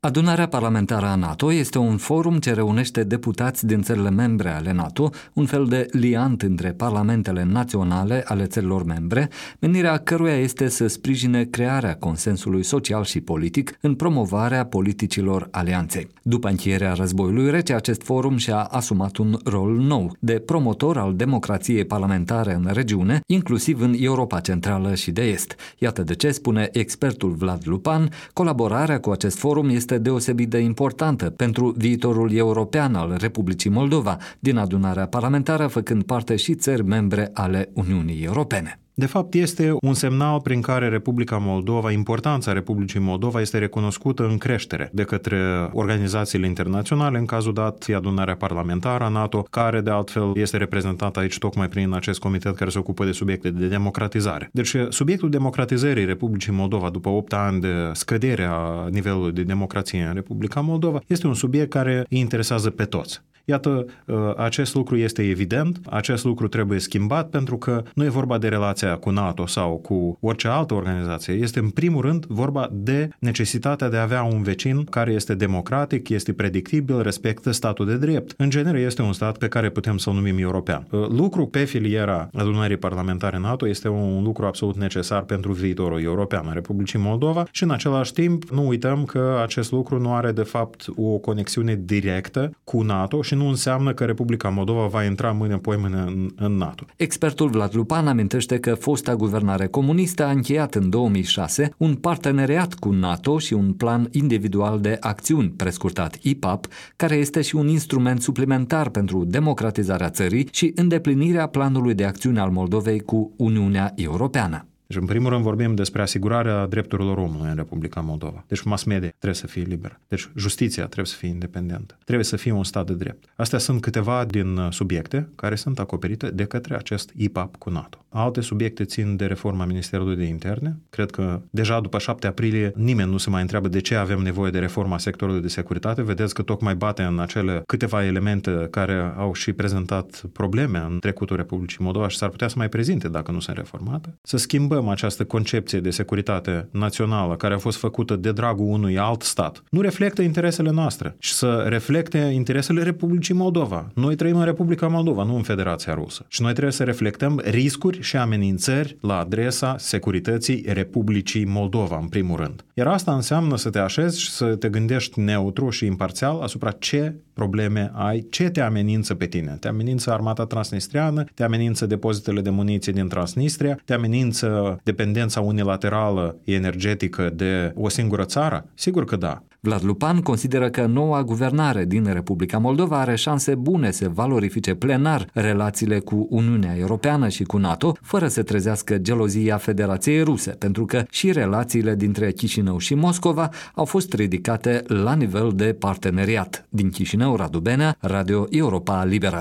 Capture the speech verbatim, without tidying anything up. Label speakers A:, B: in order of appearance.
A: Adunarea parlamentară a NATO este un forum ce reunește deputați din țările membre ale NATO, un fel de liant între parlamentele naționale ale țărilor membre, menirea căruia este să sprijine crearea consensului social și politic în promovarea politicilor alianței. După încheierea războiului rece, acest forum și-a asumat un rol nou, de promotor al democrației parlamentare în regiune, inclusiv în Europa Centrală și de Est. Iată de ce, spune expertul Vlad Lupan, colaborarea cu acest forum este deosebit de importantă pentru viitorul european al Republicii Moldova, din adunarea parlamentară făcând parte și țări membre ale Uniunii Europene.
B: De fapt, este un semnal prin care Republica Moldova, importanța Republicii Moldova este recunoscută în creștere de către organizațiile internaționale, în cazul dat adunarea parlamentară a NATO, care de altfel este reprezentată aici tocmai prin acest comitet care se ocupă de subiecte de democratizare. Deci subiectul democratizării Republicii Moldova după opt ani de scădere a nivelului de democrație în Republica Moldova este un subiect care îi interesează pe toți. Iată, acest lucru este evident, acest lucru trebuie schimbat pentru că nu e vorba de relația cu NATO sau cu orice altă organizație, este în primul rând vorba de necesitatea de a avea un vecin care este democratic, este predictibil, respectă statul de drept. În genere este un stat pe care putem să-l numim european. Lucru pe filiera adunării parlamentare NATO este un lucru absolut necesar pentru viitorul european al Republicii Moldova și în același timp nu uităm că acest lucru nu are de fapt o conexiune directă cu NATO și nu înseamnă că Republica Moldova va intra mâine-poimâine în, în NATO.
A: Expertul Vlad Lupan amintește că fosta guvernare comunistă a încheiat în două mii șase un parteneriat cu NATO și un plan individual de acțiuni, prescurtat I P A P, care este și un instrument suplimentar pentru democratizarea țării și îndeplinirea planului de acțiune al Moldovei cu Uniunea Europeană.
B: Deci, în primul rând, vorbim despre asigurarea drepturilor omului în Republica Moldova. Deci, mass media trebuie să fie liberă. Deci, justiția trebuie să fie independentă. Trebuie să fie un stat de drept. Astea sunt câteva din subiecte care sunt acoperite de către acest I P A P cu NATO. Alte subiecte țin de reforma Ministerului de Interne. Cred că deja după șapte aprilie nimeni nu se mai întreabă de ce avem nevoie de reforma sectorului de securitate. Vedeți că tocmai bate în acele câteva elemente care au și prezentat probleme în trecutul Republicii Moldova și s-ar putea să mai prezinte dacă nu sunt reformate. Să schimbăm această concepție de securitate națională care a fost făcută de dragul unui alt stat, nu reflectă interesele noastre, ci să reflecte interesele Republicii Moldova. Noi trăim în Republica Moldova, nu în Federația Rusă. Și noi trebuie să reflectăm riscuri și amenințări la adresa securității Republicii Moldova, în primul rând. Iar asta înseamnă să te așezi și să te gândești neutru și imparțial asupra ce probleme ai, ce te amenință pe tine. Te amenință armata transnistriană, te amenință depozitele de muniție din Transnistria, te amenință dependența unilaterală energetică de o singură țară? Sigur că da.
A: Vlad Lupan consideră că noua guvernare din Republica Moldova are șanse bune să valorifice plenar relațiile cu Uniunea Europeană și cu NATO, fără să trezească gelozia Federației Ruse, pentru că și relațiile dintre Chișinău și Moscova au fost ridicate la nivel de parteneriat. Din Chișinău, Radu Benea, Radio Europa Liberă.